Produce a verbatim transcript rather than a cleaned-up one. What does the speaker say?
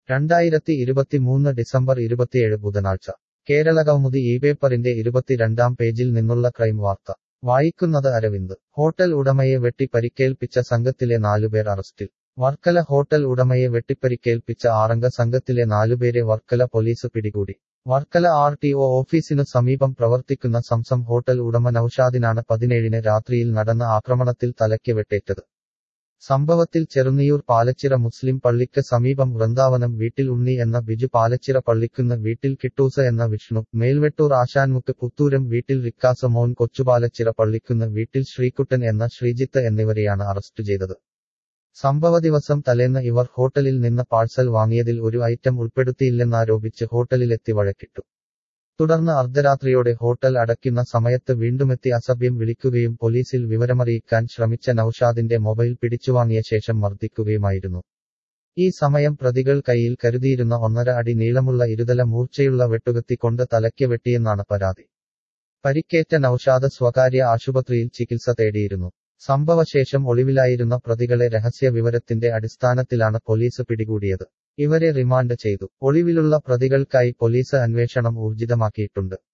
രണ്ടായിരത്തി ഇരുപത്തിമൂന്ന് ഡിസംബർ ഇരുപത്തിയേഴ് ബുധനാഴ്ച കേരളകൗമുദി ഈ പേപ്പറിന്റെ ഇരുപത്തിരണ്ടാം പേജിൽ നിന്നുള്ള ക്രൈം വാർത്ത വായിക്കുന്നത് അരവിന്ദ് ഹോട്ടൽ ഉടമയെ വെട്ടി പരിക്കേൽപ്പിച്ച സംഘത്തിലെ നാലുപേർ അറസ്റ്റിൽ വർക്കല ഹോട്ടൽ ഉടമയെ വെട്ടിപ്പരിക്കേൽപ്പിച്ച ആറംഗ സംഘത്തിലെ നാലുപേരെ വർക്കല പോലീസ് പിടികൂടി വർക്കല ആർ ടി ഒ ഓഫീസിനു സമീപം പ്രവർത്തിക്കുന്ന സംസം ഹോട്ടൽ ഉടമ നൌഷാദിനാണ് പതിനേഴിന് രാത്രിയിൽ നടന്ന ആക്രമണത്തിൽ തലയ്ക്ക് വെട്ടേറ്റത് സംഭവത്തിൽ ചെറുന്നിയൂർ പാലച്ചിറ മുസ്ലിം പള്ളിക്ക് സമീപം വൃന്ദാവനം വീട്ടിൽ ഉണ്ണി എന്ന ബിജു പാലച്ചിറ പള്ളിക്കുന്ന് വീട്ടിൽ കിട്ടൂസ് എന്ന വിഷ്ണു മേൽവെട്ടൂർ ആശാൻമുക്ക് പുത്തൂരം വീട്ടിൽ റിക്കാസ് മോൻ കൊച്ചുപാലച്ചിറ പള്ളിക്കുന്ന് വീട്ടിൽ ശ്രീകുട്ടൻ എന്ന ശ്രീജിത്ത് എന്നിവരെയാണ് അറസ്റ്റ് ചെയ്തത് സംഭവ ദിവസം തലേന്ന് ഇവർ ഹോട്ടലിൽ നിന്ന് പാഴ്സൽ വാങ്ങിയതിൽ ഒരു ഐറ്റം ഉൾപ്പെടുത്തിയില്ലെന്നാരോപിച്ച് ഹോട്ടലിലെത്തി വഴക്കിട്ടു തുടർന്ന് അർദ്ധരാത്രിയോടെ ഹോട്ടൽ അടയ്ക്കുന്ന സമയത്ത് വീണ്ടുമെത്തി അസഭ്യം വിളിക്കുകയും പോലീസിൽ വിവരമറിയിക്കാൻ ശ്രമിച്ച നൌഷാദിന്റെ മൊബൈൽ പിടിച്ചുവാങ്ങിയ ശേഷം മർദ്ദിക്കുകയുമായിരുന്നു ഈ സമയം പ്രതികൾ കയ്യിൽ കരുതിയിരുന്ന ഒന്നര അടി നീളമുള്ള ഇരുതല മൂർച്ചയുള്ള വെട്ടുകത്തി കൊണ്ട് തലയ്ക്ക് വെട്ടിയെന്നാണ് പരാതി പരിക്കേറ്റ നൌഷാദ് സ്വകാര്യ ആശുപത്രിയിൽ ചികിത്സ തേടിയിരുന്നു സംഭവശേഷം ഒളിവിലായിരുന്ന പ്രതികളെ രഹസ്യ വിവരത്തിന്റെ അടിസ്ഥാനത്തിലാണ് പോലീസ് പിടികൂടിയത് ഇവരെ റിമാൻഡ് ചെയ്തു ഒളിവിലുള്ള പ്രതികൾക്കായി പോലീസ് അന്വേഷണം ഊർജിതമാക്കിയിട്ടുണ്ട്